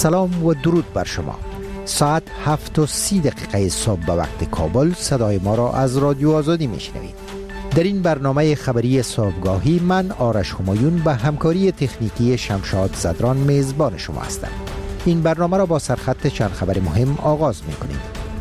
سلام و درود بر شما. ساعت 7:30 صبح به وقت کابل صدای ما را از رادیو آزادی میشنوید. در این برنامه خبری صبحگاهی من آرش همایون به همکاری تکنیکی شمشاد زدران میزبان شما هستم. این برنامه را با سرخط چند خبر مهم آغاز میکنیم.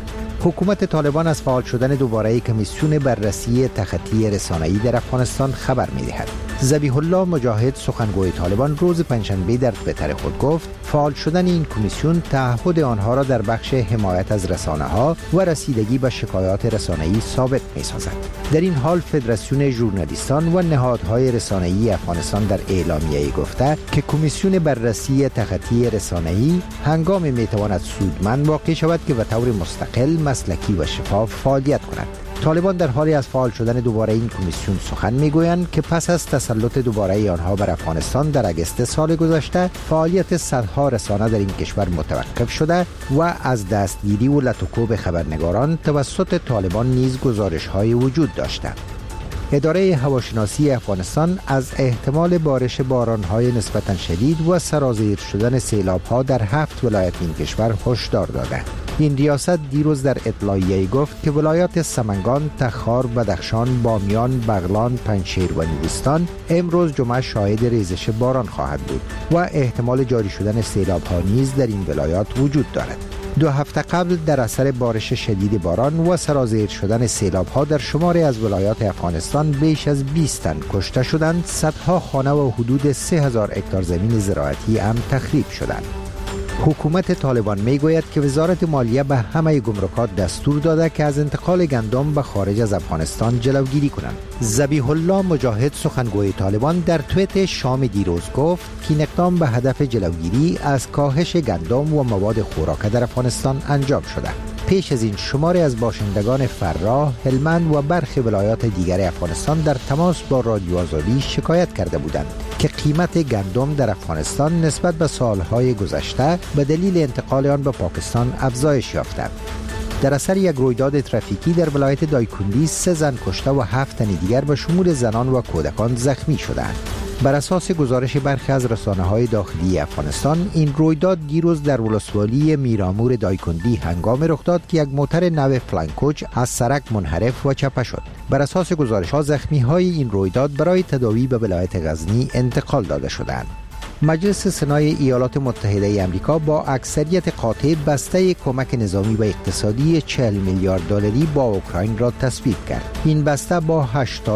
حکومت طالبان از فعال شدن دوباره کمیسیون بررسی تخطی رسانه‌ای در افغانستان خبر می‌دهد. ذبیح الله مجاهد سخنگوی طالبان روز پنجشنبه در توییتر خود گفت فعال شدن این کمیسیون تعهد آنها را در بخش حمایت از رسانه‌ها و رسیدگی به شکایات رسانه‌ای ثابت می‌سازد. در این حال فدراسیون ژورنالیستان و نهادهای رسانه‌ای افغانستان در اعلامیه‌ای گفته که کمیسیون بررسی تخطی رسانه‌ای هنگامی می‌تواند سودمند واقع شود که به طور مستقل، مسلکی و شفاف فعالیت کند. طالبان در حالی از فعال شدن دوباره این کمیسیون سخن میگویند که پس از تسلط دوباره آنها بر افغانستان در اگست سال گذشته فعالیت صدها رسانه در این کشور متوقف شده و از دستگیری و لطوکوب خبرنگاران توسط طالبان نیز گزارش‌های وجود داشته. اداره هواشناسی افغانستان از احتمال بارش باران‌های نسبتاً شدید و سرازیر شدن سیلاب‌ها در 7 ولایت این کشور هشدار داده. این ریاست دیروز در اطلاعیه‌ای گفت که ولایات سمنگان، تخار، بدخشان، بامیان، بغلان، پنجشیر و نورستان امروز جمعه شاهد ریزش باران خواهد بود و احتمال جاری شدن سیلاب‌ها نیز در این ولایات وجود دارد. 2 هفته قبل در اثر بارش شدید باران و سرازیر شدن سیلاب‌ها در شماری از ولایات افغانستان بیش از 20 تن کشته شدند، صدها خانه و حدود 3000 هکتار زمین زراعتی هم تخریب شدند. حکومت طالبان میگوید که وزارت مالیه به همه گمرکات دستور داده که از انتقال گندم به خارج از افغانستان جلوگیری کنند. ذبیح الله مجاهد سخنگوی طالبان در توییت شام دیروز گفت که این اقدام به هدف جلوگیری از کاهش گندم و مواد خوراک در افغانستان انجام شده. پیش از این شماری از باشندگان فراه، هلمند و برخی ولایات دیگر افغانستان در تماس با رادیو آزادی شکایت کرده بودند که قیمت گندم در افغانستان نسبت به سالهای گذشته به دلیل انتقال آن به پاکستان افزایش یافته. در اثر یک رویداد ترافیکی در ولایت دایکندی 3 زن کشته و 7 تن دیگر به شمول زنان و کودکان زخمی شدند. بر اساس گزارش برخی از رسانه‌های داخلی افغانستان، این رویداد دیروز در ولسوالی میرامور دایکندی هنگام رخ داد که یک موتر نو فلانکوچ از سرک منحرف و چپه شد. بر اساس گزارش‌ها زخمی‌های این رویداد برای تداوی به ولایت غزنی انتقال داده شدند. مجلس سنای ایالات متحده آمریکا با اکثریت قاطع بسته کمک نظامی و اقتصادی 40 میلیارد دلاری با اوکراین را تصویب کرد. این بسته با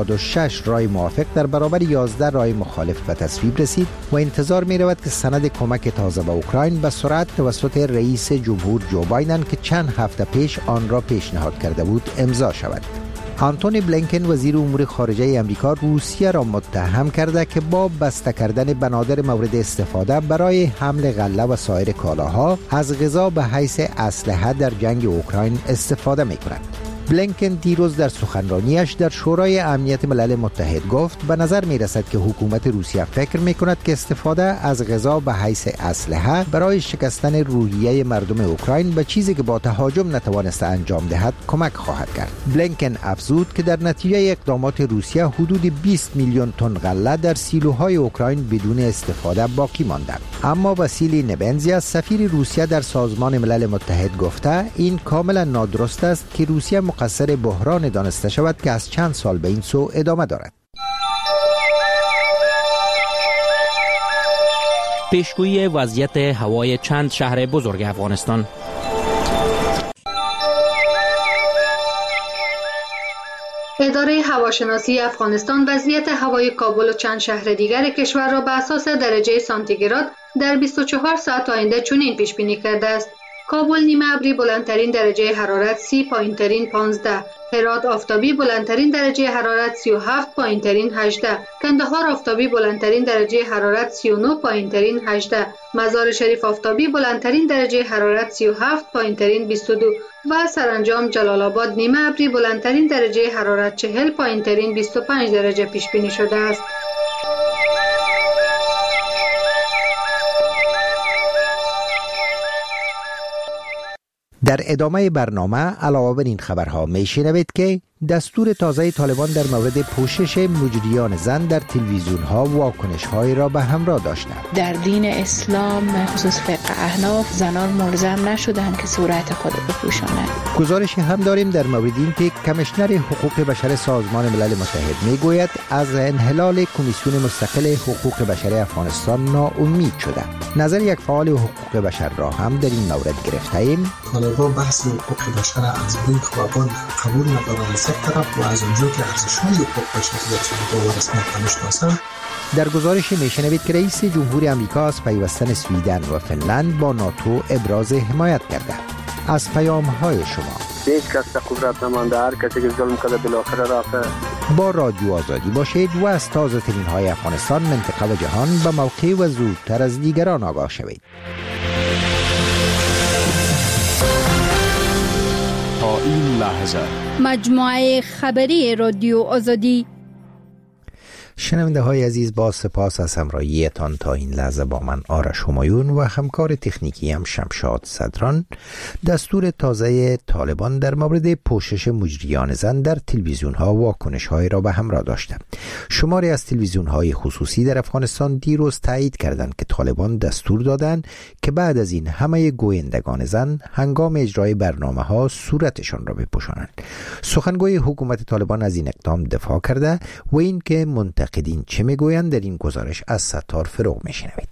86 رای موافق در برابر 11 رای مخالف به تصویب رسید و انتظار می رود که سند کمک تازه به اوکراین به سرعت توسط رئیس جمهور جو بایدن که چند هفته پیش آن را پیشنهاد کرده بود امضا شود. آنتونی بلینکن وزیر امور خارجه آمریکا روسیه را متهم کرده که با بسته کردن بنادر مورد استفاده برای حمل غله و سایر کالاها از غذا به حیث اسلحه در جنگ اوکراین استفاده می کند. بلینکن دیروز در سخنرانیش در شورای امنیت ملل متحد گفت به نظر می رسد که حکومت روسیه فکر می کند که استفاده از غذا به حیث اسلحه برای شکستن روحیه مردم اوکراین به چیزی که با تهاجم نتوانسته انجام دهد کمک خواهد کرد. بلینکن افزود که در نتیجه اقدامات روسیه حدود 20 میلیون تن غله در سیلوهای اوکراین بدون استفاده باقی مانده. اما واسیلی نبنزی سفیر روسیه در سازمان ملل متحد گفته این کاملا نادرست است که روسیه مقصر بحران دانسته شود که از چند سال به این سو ادامه دارد. پیشگویی وضعیت هوای چند شهر بزرگ افغانستان. اداره هواشناسی افغانستان وضعیت هوای کابل و چند شهر دیگر کشور را بر اساس درجه سانتیگراد در 24 ساعت آینده چنین پیش بینی کرده است: کابل نیمه ابری بلندترین درجه حرارت 30 پایینترین 15، هرات آفتابی بلندترین درجه حرارت 37 پایینترین 18، کندهار آفتابی بلندترین درجه حرارت 39 پایینترین 18، مزار شریف آفتابی بلندترین درجه حرارت 37 پایینترین 22 و سرانجام جلال آباد نیمه ابری بلندترین درجه حرارت 40 پایینترین 25 درجه پیش بینی شده است. در ادامه برنامه علاوه بر این خبرها میشنوید که دستور تازه طالبان در مورد پوشش مجریان زن در تلویزیون ها واکنش های را به همراه داشته. در دین اسلام خصوص فقه احناف زنان ملزم نشدند که صورت خود بپوشانند. گزارشی هم داریم در مورد این که کمیشنر حقوق بشر سازمان ملل متحد میگوید از انحلال کمیسیون مستقل حقوق بشر افغانستان ناامید شده. نظر یک فعال حقوق بشر را هم در این مورد گرفته ایم. طالبان بحث حقوق بشر از بین خوابان قبول ندارند از یک طرف و از اونجا که ارزش‌های حقوق بشر در سویدن و رسمیت نمی‌شناسند. در گزارش میشنوید که رئیس جمهور آمریکا از پیوستن سویدن و فنلند با ناتو ابراز حمایت کرده. از پیام‌های شما هیچ کس در قدرت نمانده، هر کسی که ظلم کرده بالاخره رفته. با رادیو آزادی باشید و از تازه ترین های افغانستان، منطقه و جهان به موقع و زودتر از دیگران آگاه شوید. تا این لحظه مجموعه خبری رادیو آزادی. شنونده های عزیز، با سپاس از همراهیتان تا این لحظه با من آرش همایون و همکار تکنیکی هم شمشاد صدران. دستور تازه طالبان در مورد پوشش مجریان زن در تلویزیون ها واکنش های را به همراه داشته. شماری از تلویزیون های خصوصی در افغانستان دیروز تایید کردند که طالبان دستور دادند که بعد از این همه گویندگان زن هنگام اجرای برنامه ها صورتشان را بپوشانند. سخنگوی حکومت طالبان از این اقدام دفاع کرده و این که منتقدین چه میگویند در این گزارش از ستار فروغ میشنوید.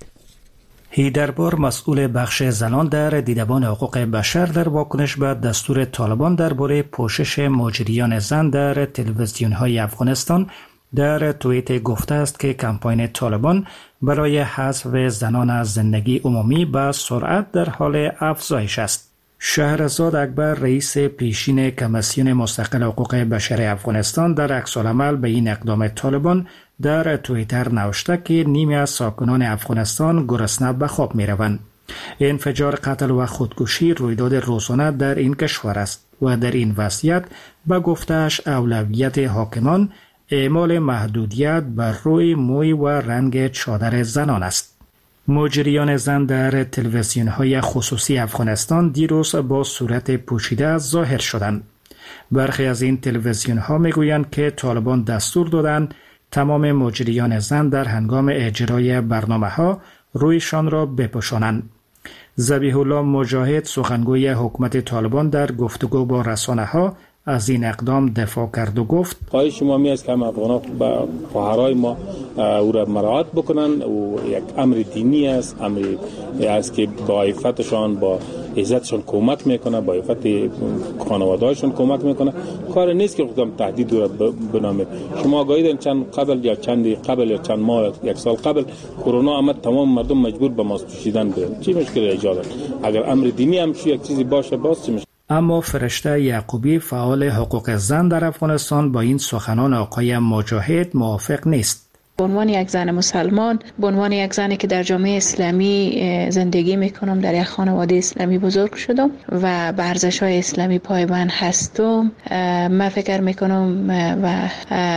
هیدربار مسئول بخش زنان در دیدبان حقوق بشر در واکنش به دستور طالبان درباره پوشش مجریان زن در تلویزیون‌های افغانستان در توییت گفته است که کمپاین طالبان برای حذف زنان از زندگی عمومی به سرعت در حال افزایش است. شهرزاد اکبر، رئیس پیشین کمیسیون مستقل حقوق بشر افغانستان، در عکس‌العمل به این اقدام طالبان در توییتر نوشته که نیمی از ساکنان افغانستان گرسنه به خواب می‌روند. انفجار، قتل و خودکشی رویداد روزانه در این کشور است و در این وضعیت به گفته‌اش اولویت حاکمان اعمال محدودیت بر روی موی و رنگ چادر زنان است. مجریان زن در تلویزیون‌های خصوصی افغانستان دیروز با صورت پوشیده ظاهر شدند. برخی از این تلویزیون‌ها میگویند که طالبان دستور دادند تمام مجریان زن در هنگام اجرای برنامه‌ها رویشان را بپوشانند. ذبیح الله مجاهد، سخنگوی حکومت طالبان، در گفتگو با رسانه‌ها از این اقدام دفاع کرد و گفت: خواهش ما می است که افغان‌ها با خواهرای ما او را مراعات بکنند و یک امر دینی است، امری است که با عفتشان، با عزتشان کمک میکنه، با عفت خانواده‌هاشون کمک میکنه. کار نیست که خودم تهدید را بنامید. شما آگاهید چند قبل یا چند ماه، یک سال قبل کرونا آمد، تمام مردم مجبور به ماسک پوشیدن بودند. چی مشکل ایجاد است؟ اگر امر دینی هم یک چیزی باشه، باز چی مشکل؟ اما فرشته یعقوبی، فعال حقوق زن در افغانستان، با این سخنان آقای مجاهد موافق نیست. به عنوان یک زن مسلمان، به عنوان یک زنی که در جامعه اسلامی زندگی میکنم، در یک خانواده اسلامی بزرگ شدم و به ارزش‌های اسلامی پایبند هستم، من فکر میکنم و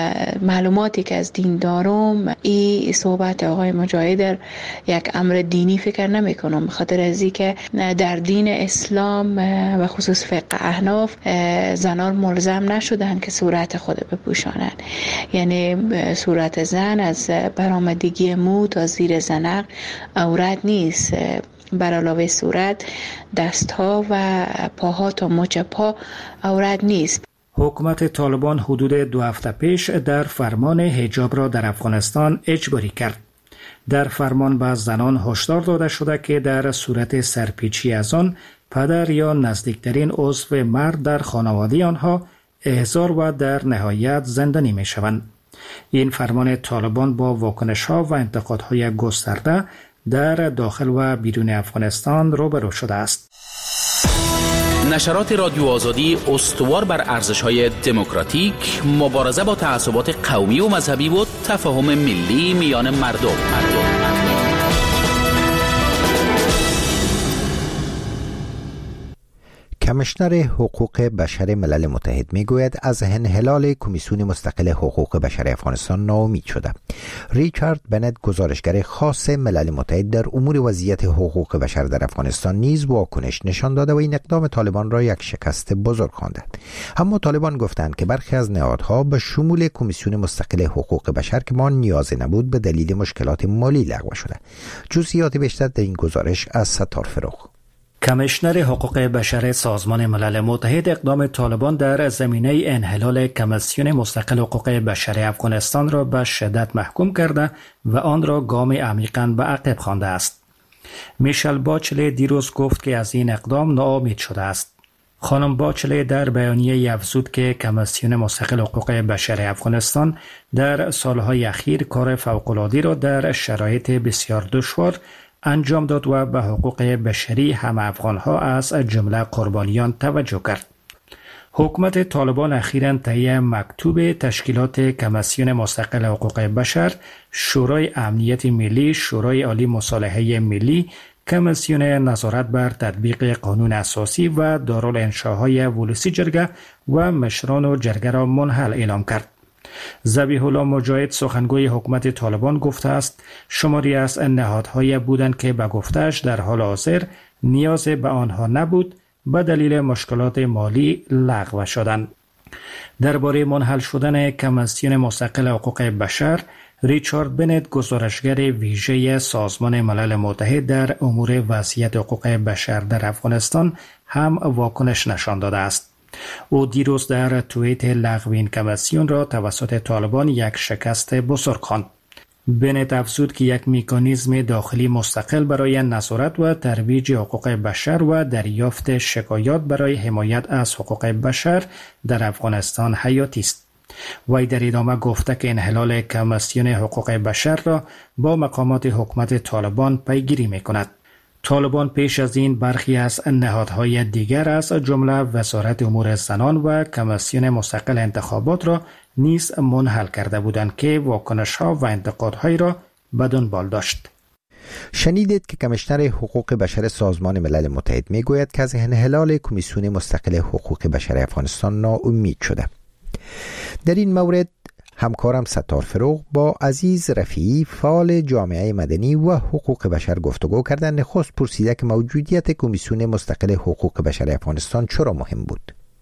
معلوماتی که از دین دارم، این صحبت آقای مجاهد یک امر دینی فکر نمیکنم، به خاطر از اینکه در دین اسلام و خصوص فقه احناف زنان ملزم نشدند که صورت خود بپوشانند. یعنی صورت زن از برآمدگی مو تا زیر زنق عورت نیست. بر علاوه صورت، دستها و پاها تا مچ پا عورت نیست. حکومت طالبان حدود 2 هفته پیش در فرمان حجاب را در افغانستان اجباری کرد. در فرمان به زنان هشدار داده شده که در صورت سرپیچی از آن، پدر یا نزدیکترین عضو مرد در خانواده آنها احضار و در نهایت زندانی می شوند. این فرمان طالبان با واکنش‌ها و انتقادهای گسترده در داخل و بیرون افغانستان روبرو شده است. نشرات رادیو آزادی استوار بر ارزش‌های دموکراتیک، مبارزه با تعصبات قومی و مذهبی و تفاهم ملی میان مردم. کمیشنر حقوق بشر ملل متحد میگوید از انحلال کمیسیون مستقل حقوق بشر افغانستان ناامید شده. ریچارد بنت، گزارشگر خاص ملل متحد در امور وضعیت حقوق بشر در افغانستان، نیز واکنش نشان داده و این اقدام طالبان را یک شکست بزرگ خوانده. اما طالبان گفتند که برخی از نهادها به شمول کمیسیون مستقل حقوق بشر که ما نیاز نبود به دلیل مشکلات مالی لغو شده. جزئیات بیشتر در این گزارش از ستار فروغ. کمیشنر حقوق بشر سازمان ملل متحد اقدام طالبان در زمینه انحلال کمیسیون مستقل حقوق بشر افغانستان را به شدت محکوم کرده و آن را گام عمیقاً به عقب خوانده است. میشل باچله دیروز گفت که از این اقدام ناامید شده است. خانم باچله در بیانیه افزود که کمیسیون مستقل حقوق بشر افغانستان در سالهای اخیر کار فوق‌العاده را در شرایط بسیار دشوار انجام داد و به حقوق بشری همه افغانها از جمله قربانیان توجه کرد. حکومت طالبان اخیراً طی مکتوب تشکیلات کمیسیون مستقل حقوق بشر، شورای امنیت ملی، شورای عالی مصالحه ملی، کمیسیون نظارت بر تطبیق قانون اساسی و دارالانشاهای ولسی جرگه و مشران و جرگه را منحل اعلام کرد. ذبیح الله مجاهد، سخنگوی حکومت طالبان، گفته است شماری از نهادهای بودند که به گفته‌اش در حال حاضر نیاز به آنها نبود به دلیل مشکلات مالی لغو شدند. درباره منحل شدن کمیسیون مستقل حقوق بشر، ریچارد بنت، گزارشگر ویژه سازمان ملل متحد در امور وضعیت حقوق بشر در افغانستان، هم واکنش نشان داده است. او دیروز در توییت لغو این کمیسیون را توسط طالبان یک شکست بزرگ خواند. بنت افزود که یک مکانیزم داخلی مستقل برای نظارت و ترویج حقوق بشر و دریافت شکایات برای حمایت از حقوق بشر در افغانستان حیاتی است. وی در ادامه گفته که انحلال کمیسیون حقوق بشر را با مقامات حکومت طالبان پیگیری می‌کند. طالبان پیش از این برخی از نهادهای دیگر از جمله وزارت امور زنان و کمیسیون مستقل انتخابات را نیز منحل کرده بودند که واکنش‌ها و انتقادهایی را به دنبال داشت. شنیدید که کمیشنر حقوق بشر سازمان ملل متحد میگوید که از انحلال کمیسیون مستقل حقوق بشر افغانستان ناامید شده. در این مورد همکارم ستار فروغ با عزیز رفیعی، فعال جامعه مدنی و حقوق بشر گفتگو کردند. نخست پرسیده که موجودیت کمیسیون مستقل حقوق بشر افغانستان چرا مهم بود؟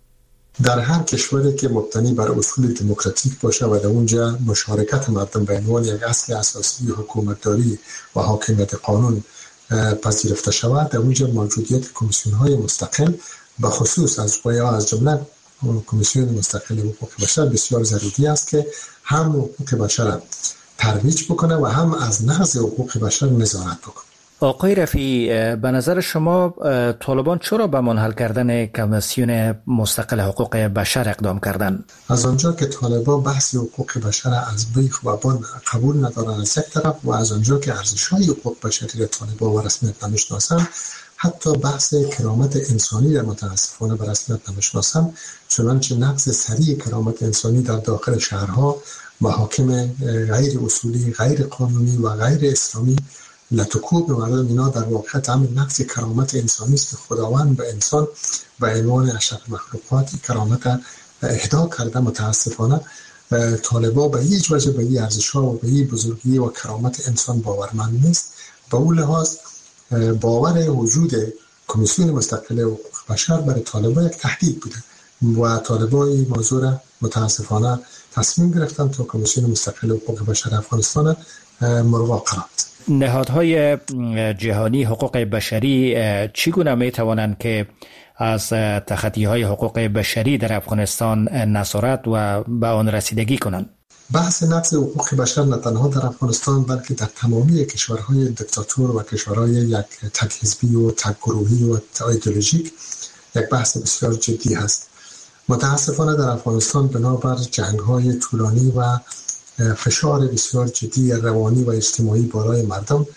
در هر کشوری که مبتنی بر اصول دموکراتیک باشه و در اونجا مشارکت مردم به عنوان یک اصل اساسی حکومتداری و حاکمیت قانون پذیرفته شود، در اونجا موجودیت کمیسیون‌های مستقل به خصوص از جمله کمیسیون مستقل حقوق بشر بسیار ضروری است که هم حقوق بشر ترویج بکنه و هم از نقض حقوق بشر نظارت بکنه. آقای رفیعی، به نظر شما طالبان چرا به منحل کردن کمیسیون مستقل حقوق بشر اقدام کردند؟ از آنجا که طالبان بحث حقوق بشر از بیخ و بن قبول ندارند از یک طرف، و از آنجا که ارزش‌های حقوق بشری را طالبان و رسمیت نمی‌شناسند، حتی بحث کرامت انسانی را متاسفانه به رسمیت نمی‌شناسند، چنانچه نقض سریع کرامت انسانی در داخل شهرها، محاکم غیر اصولی، غیر قانونی و غیر اسلامی لطکوب مردم، اینا در واقع همین نقض کرامت انسانی است که خداوند به انسان به عنوان اشرف مخلوقات کرامت اهدا کرده. متاسفانه طالبان به هیچ وجه به این ارزش‌ها و به این بزرگی و کرامت انسان باورمند نیست. به اون لحاظ باور وجود کمیسیون مستقل حقوق بشر برای طالبان یک تهدید بوده و طالبان این موضوع را متاسفانه تصمیم گرفتن تا کمیسیون مستقل حقوق بشر افغانستان ملغا قرار دهند. نهادهای جهانی حقوق بشری چگونه می توانند که از تخطی‌های حقوق بشری در افغانستان نظارت و به آن رسیدگی کنند؟ بحث نقض حقوق بشر نه تنها در افغانستان بلکه در تمامی کشورهای دیکتاتور و کشورهای یک تک حزبی و تک گروهی و ایدئولوژیک یک بحث بسیار جدی است. متاسفانه در افغانستان بنابر جنگ‌های طولانی و فشار بسیار جدی روانی و اجتماعی بالای مردم،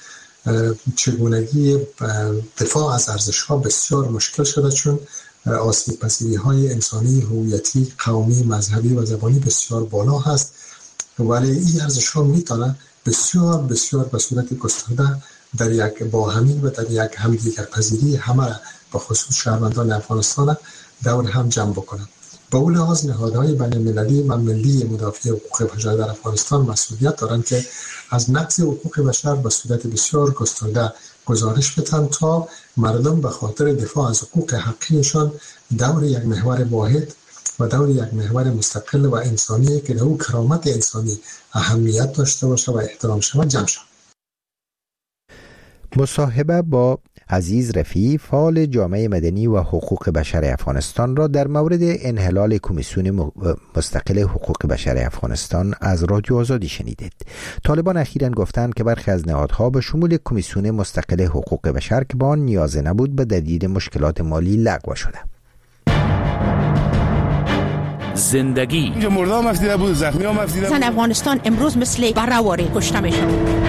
چگونگی دفاع از ارزش‌ها بسیار مشکل شده، چون آسیب‌پذیری‌های انسانی، هویتی، قومی، مذهبی و زبانی بسیار بالا هست، ولی این ارزش‌ها میتونه بسیار بسیار به صورت گسترده در یک باهمی و در یک همدیگرپذیری همه به خصوص شهروندان افغانستان دور هم جمع بکنند. به اون لحاظ نهادهای بین‌المللی و ملی مدافع حقوق بشر در افغانستان مسئولیت دارند که از نقض حقوق بشر به صورت بسیار گسترده گزارش بدن تا مردم به خاطر دفاع از حقوق حقیقیشان دور یک محور واحد و دور یک محور مستقل و انسانی که در او کرامت انسانی اهمیت داشته باشه و احترام شود جمع شود. مصاحبه با عزیز رفیعی فعال جامعه مدنی و حقوق بشر افغانستان را در مورد انحلال کمیسیون مستقل حقوق بشر افغانستان از رادیو آزادی شنیدید. طالبان اخیراً گفتند که برخی از نهادها به شمول کمیسیون مستقل حقوق بشر که با آن نیاز نبود به دلیل مشکلات مالی لغو شده. زندگی مردم مفتیده بود، زخمی ها مفتیده بود. افغانستان امروز مثل برآوری کشته میشه.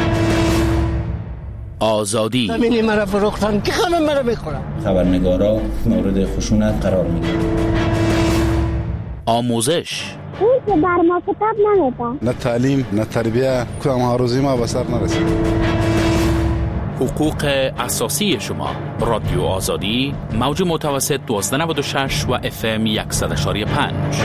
آزادی زمینی مرا فروختن که همه مرا میخورن. خبرنگارا مورد خشونت قرار میگیرن. آموزش اون که بر ما کتاب نمیده. نه تعلیم نه تربیه کدام ها روزی ما به سر نرسید. حقوق اساسی شما. رادیو آزادی موج متوسط 1296 و FM 100.5.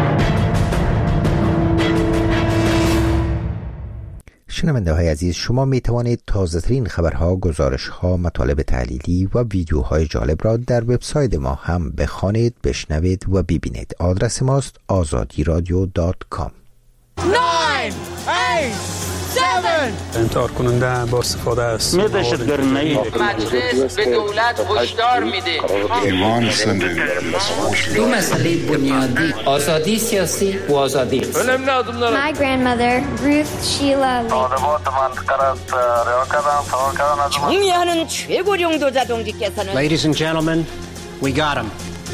شنونده های عزیز، شما می توانید تازه ترین خبرها، گزارش ها، مطالب تحلیلی و ویدیوهای جالب را در وبسایت ما هم بخوانید، بشنوید و ببینید. آدرس ماست azadiradio.com. 9 8 7 انتحار کننده با استفاده از دهشتگرانه مجلس به دولت هشدار میده ایمان زندگی دو مسئله بنیادی، آزادی سیاسی و آزادی My grandmother Ruth Sheila 정의하는 최고령도 자동직께서는 Ladies and gentlemen, we got him.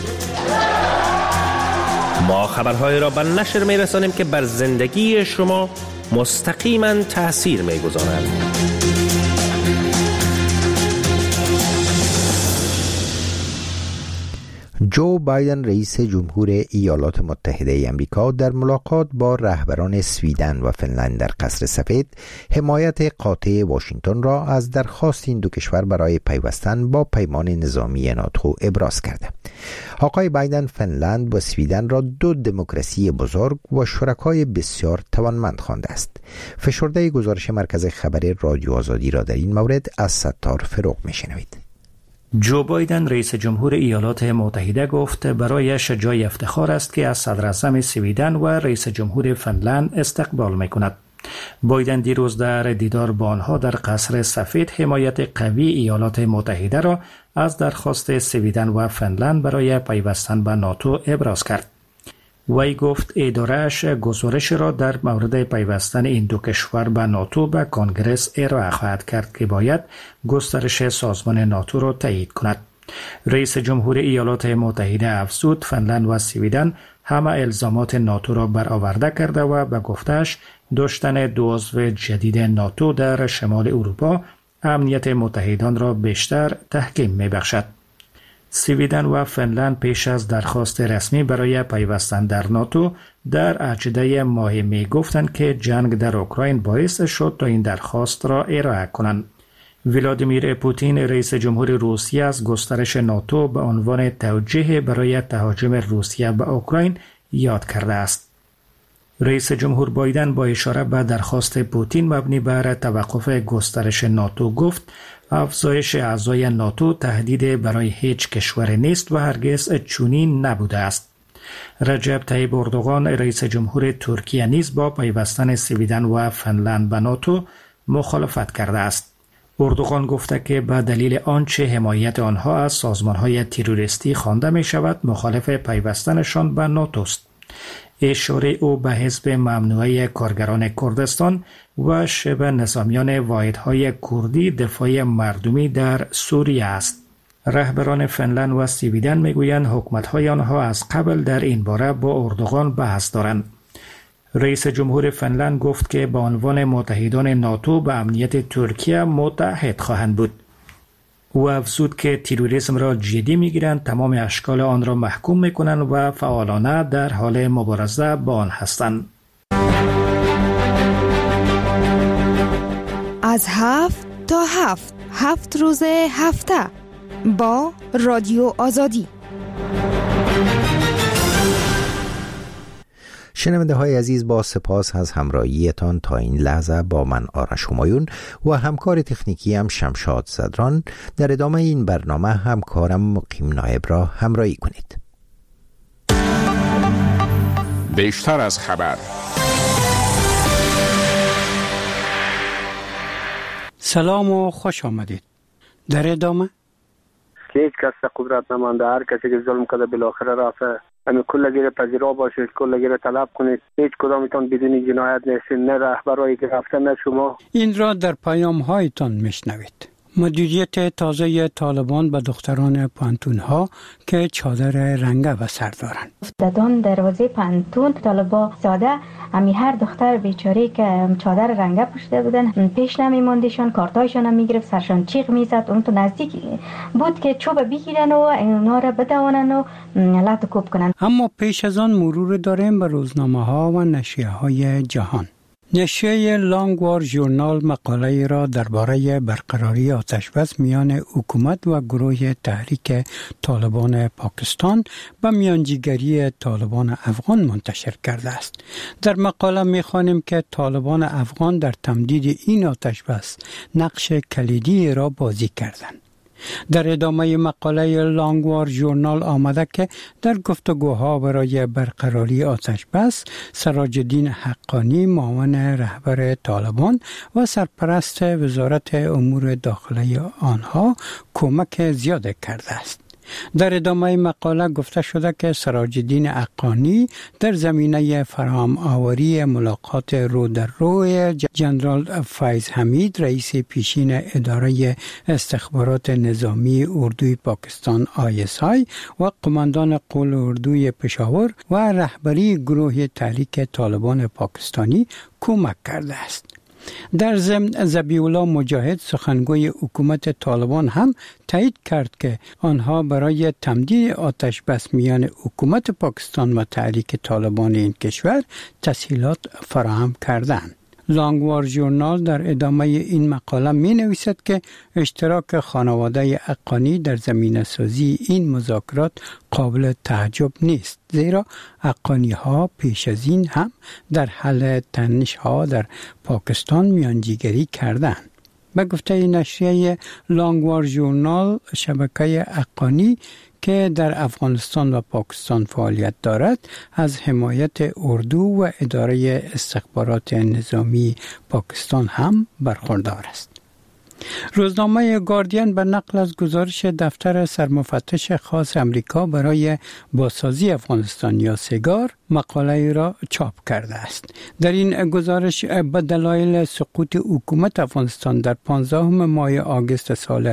ما خبرهای را به نشر می‌رسانیم که بر زندگی شما مستقیما تأثیر می‌گذارند. جو بایدن رئیس جمهور ایالات متحده آمریکا در ملاقات با رهبران سویدن و فنلند در قصر سفید حمایت قاطع واشنگتن را از درخواست این دو کشور برای پیوستن با پیمان نظامی ناتو ابراز کرده. آقای بایدن فنلند و سویدن را دو دموکراسی بزرگ و شرکای بسیار توانمند خوانده است. فشرده گزارش مرکز خبر رادیو آزادی را در این مورد از ستار فروغ میشنوید. جو بایدن رئیس جمهور ایالات متحده گفت برایش جای افتخار است که از صدر اعظم سویدن و رئیس جمهور فنلند استقبال میکند. بایدن دیروز در دیدار با آنها در قصر سفید حمایت قوی ایالات متحده را از درخواست سویدن و فنلند برای پیوستن به ناتو ابراز کرد. وی گفت اداره‌اش گزارش را در مورد پیوستن این دو کشور به ناتو به کنگرس ارائه خواهد کرد که باید گسترش سازمان ناتو را تایید کند. رئیس جمهور ایالات متحده افزود فنلند و سویدن همه الزامات ناتو را برآورده کرده و به گفتش داشتن دو عضو جدید ناتو در شمال اروپا امنیت متحدان را بیشتر تحکیم می‌بخشد. سویدن و فنلند پیش از درخواست رسمی برای پیوستن در ناتو در اجده ماه می گفتند که جنگ در اوکراین باعث شد تا این درخواست را ارائه کنند. ولادیمیر پوتین رئیس جمهور روسیه از گسترش ناتو به عنوان توجیه برای تهاجم روسیه به اوکراین یاد کرده است. رئیس جمهور بایدن با اشاره به درخواست پوتین مبنی بر توقف گسترش ناتو گفت افزایش اعضای ناتو تهدید برای هیچ کشور نیست و هرگز چنین نبوده است. رجب طیب اردوغان رئیس جمهور ترکیه نیز با پیوستن سویدن و فنلند به ناتو مخالفت کرده است. اردوغان گفته که به دلیل آنچه حمایت آنها از سازمان‌های تروریستی خوانده می شود مخالف پیوستنشان به ناتو است. اشاره او به حزب ممنوعه کارگران کردستان و شبه نظامیان واحدهای کردی دفاع مردمی در سوریه است. رهبران فنلند و سویدن میگویند حکومت‌های آنها از قبل در این باره با اردوغان بحث دارند. رئیس جمهور فنلند گفت که به عنوان متحدان ناتو به امنیت ترکیه متحد خواهند بود. او افزود که تروریسم را جدی میگیرند، تمام اشکال آن را محکوم میکنند و فعالانه در حال مبارزه با آن هستند. از 7 تا 7 روز هفته با رادیو آزادی. شنونده های عزیز، با سپاس از همراهیتان تا این لحظه با من آرش همایون و همکار تکنیکی هم شمشاد صدران. در ادامه این برنامه همکارم مقیم نایب را همراهی کنید. بیشتر از خبر. سلام و خوش آمدید. در ادامه هیچ کس قدرت نمانده، هر کسی که ظلم کرده بالاخره رفته. همین کلگی را پذیرا باشید، کلگی را طلب کنید. هیچ کدامتان بدون جنایت نیستید، نه رهبرایی که رفته نه شما. این را در پیام هایتان میشنوید. مدیریت تازه طالبان به دختران پانتون که چادر رنگه به سر دارند. دادن دروازه پانتون طالبا ساده امی هر دختر بیچاره که چادر رنگه پوشیده بودن پیش نمیموندشان، کارتایشان هم میگرفت، سرشان چیغ میزد. اون تو نزدیک بود که چوب بگیرن و اونا را بدوانن و لط کوب کنن. اما پیش از آن مرور داریم به روزنامه ها و نشریه های جهان. نشریه لانگوار ژورنال مقاله را درباره برقراری آتش‌بس میان حکومت و گروه تحریک طالبان پاکستان و میانجیگری طالبان افغان منتشر کرده است. در مقاله می‌خوانیم که طالبان افغان در تمدید این آتش‌بس نقش کلیدی را بازی کردند. در ادامه مقاله لانگوار ژورنال آمده که در گفتگوها برای برقراری آتش‌بس سراج الدین حقانی معاون رهبر طالبان و سرپرست وزارت امور داخلی آنها کمک زیاد کرده است. در ادامه مقاله گفته شده که سراج الدین حقانی در زمینه فراهم آوری ملاقات رو در روی جنرال فیض حمید رئیس پیشین اداره استخبارات نظامی اردوی پاکستان ISI و قماندان قول اردوی پشاور و رهبری گروه تحریک طالبان پاکستانی کمک کرده است. در ضمن ذبیح الله مجاهد سخنگوی حکومت طالبان هم تایید کرد که آنها برای تمدید آتش بس میان حکومت پاکستان و تحریک طالبان این کشور تسهیلات فراهم کردند. لانگوار ژورنال در ادامه این مقاله می نویسد که اشتراک خانواده حقانی در زمینه سازی این مذاکرات قابل تعجب نیست، زیرا حقانی ها پیش از این هم در حل تنش ها در پاکستان میانجیگری کردند. به گفته نشریه لانگوار ژورنال، شبکه حقانی که در افغانستان و پاکستان فعالیت دارد از حمایت اردو و اداره استخبارات نظامی پاکستان هم برخوردار است. روزنامه گاردین به نقل از گزارش دفتر سرمفتش خاص امریکا برای بازسازی افغانستان یا سگار مقاله را چاپ کرده است. در این گزارش به دلایل سقوط حکومت افغانستان در 15 ماه آگوست سال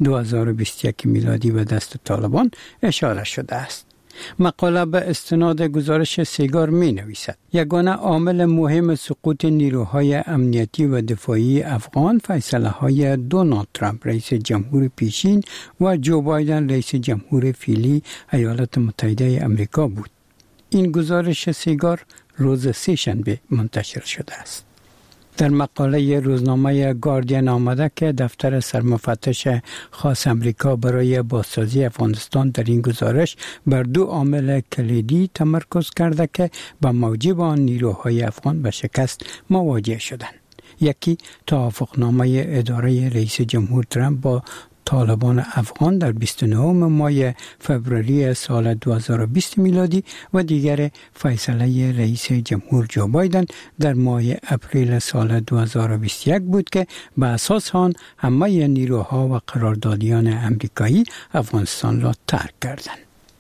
2021 میلادی به دست طالبان اشاره شده است. مقاله به استناد گزارش سیگار می نویسد: یگانه عامل مهم سقوط نیروهای امنیتی و دفاعی افغان فیصله های دونالد ترامپ رئیس جمهور پیشین و جو بایدن رئیس جمهور فعلی ایالات متحده آمریکا بود. این گزارش سیگار روز سه‌شنبه منتشر شده است. در مقاله روزنامه گاردین آمده که دفتر سرمفتش خاص امریکا برای بازسازی افغانستان در این گزارش بر دو عامل کلیدی تمرکز کرده که به موجب آن نیروهای افغان به شکست مواجه شدند. یکی توافقنامه اداره رئیس جمهور ترامپ با طالبان افغان در 29 ماه فوریه سال 2020 میلادی و دیگر فیصله رئیس جمهور جو بایدن در ماه اپریل سال 2021 بود که به اساس آن همه نیروها و قراردادیان امریکایی افغانستان را ترک کردند.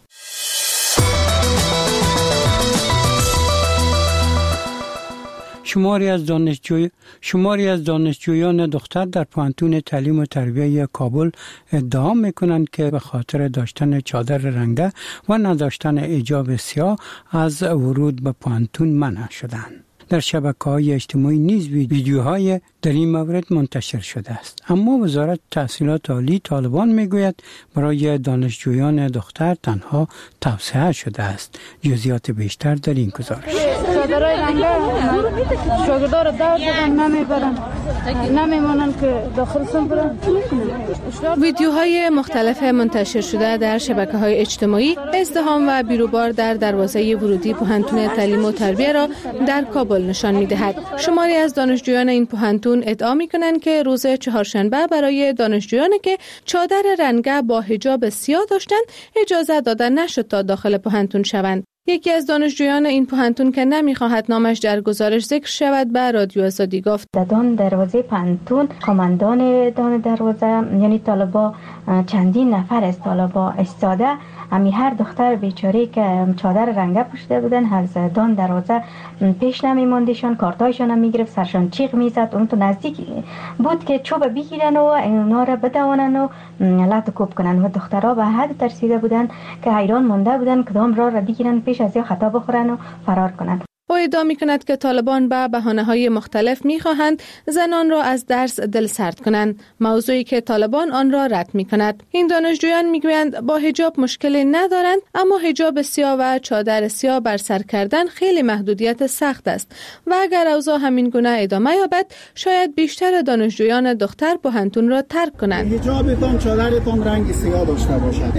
شماری از دانشجویان دختر در پانتون تعلیم و تربیه کابل ادعا میکنند که به خاطر داشتن چادر رنگه و نداشتن حجاب سیاه از ورود به پانتون منع شدند. در شبکه‌های اجتماعی نیز ویدیوهای در این مورد منتشر شده است. اما وزارت تحصیلات عالی طالبان میگوید برای دانشجویان دختر تنها توسعه شده است. جزئیات بیشتر در این گزارش. چادرای رنگه شاگردا رو دور دادن نمیبرن، نمیمونن که داخلشون برن. ویدیوهای مختلف منتشر شده در شبکه‌های اجتماعی ازدحام و بیروبار در دروازه ورودی پوهنتون تعلیم و تربیه را در کابل نشان می‌دهد. شماری از دانشجویان این پوهنتون ادعا می‌کنند که روز چهارشنبه برای دانشجویانی که چادر رنگه با حجاب سیاه داشتند اجازه داده نشد تا داخل پوهنتون شوند. یکی از دانشجویان این پوهنتون که نمی‌خواهد نامش در گزارش ذکر شود به رادیو آزادی گفت: دان دروازه پوهنتون قماندان دان دروازه یعنی طالبا چندین نفر از طالبا استاده، امی هر دختر بیچاره که چادر رنگه پوشیده بودن از دان دروازه پیش نمیموندشان، کارتایشان هم میگرفت، سرشان چیغ میزد. اون تو نزدیک بود که چوب بگیرن و اونا را بدوانن و لط کوب کنن و دخترها به حد ترسیده بودن که حیران مانده بودن کدام راه را بگیرن پیش از یا خطا بخورن و فرار کنن. او ادعا می‌کند که طالبان به بهانه‌های مختلف می‌خواهند زنان را از درس دلسرد کنند، موضوعی که طالبان آن را رد می‌کند. این دانشجویان می‌گویند با حجاب مشکلی ندارند، اما حجاب سیاه و چادر سیاه بر سر کردن خیلی محدودیت سخت است و اگر اوضاع همین گونه ادامه یابد شاید بیشتر دانشجویان دختر پوهنتون را ترک کنند. حجابتون چادرتون رنگ سیاه داشته باشد.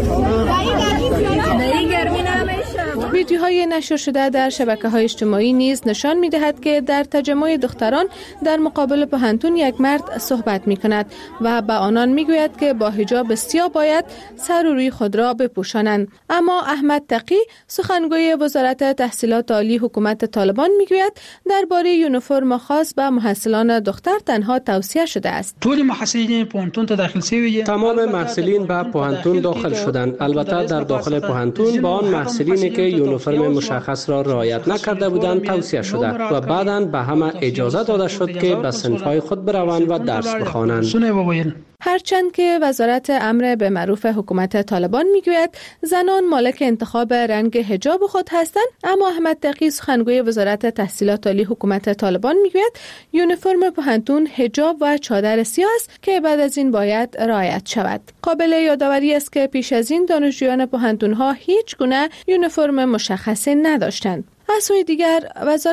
ویدیوهای نشر شده در شبکه‌های اجتماعی نیز نشان می‌دهد که در تجمع دختران در مقابل پوهنتون یک مرد صحبت می‌کند و به آنان می‌گوید که با حجاب سیاه باید سر و روی خود را بپوشانند. اما احمد تقی سخنگوی وزارت تحصیلات عالی حکومت طالبان می‌گوید درباره یونیفرم خاص به محصلان دختر تنها توصیه شده است. طول محصلین پوهنتون داخل شوی، تمام محصلین به پوهنتون داخل شدند. البته در داخل پوهنتون با آن محصلینی که یونیفرم مشخص را رعایت نکرده بودند توصیه شده و بعداً به همه اجازه داده شد که به صنف‌های خود بروند و درس بخوانند. هرچند که وزارت امر به معروف حکومت طالبان میگوید زنان مالک انتخاب رنگ حجاب خود هستند، اما احمد تقی سخنگوی وزارت تحصیلات عالی حکومت طالبان میگوید یونیفرم پوهنتون حجاب و چادر سیاه است که بعد از این باید رعایت شود. قابل یادآوری است که پیش از این دانشجویان پوهنتون‌ها هیچ گونه یونیفرم مشخصی نداشتند. از سوی دیگر وزارت